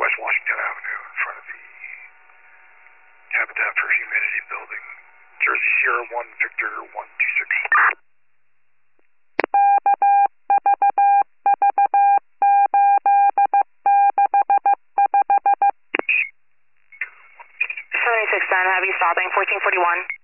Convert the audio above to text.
West Washington Avenue in front of the Habitat for Humanity building. Jersey Sierra 1, Victor 126. Have you stopping 1441?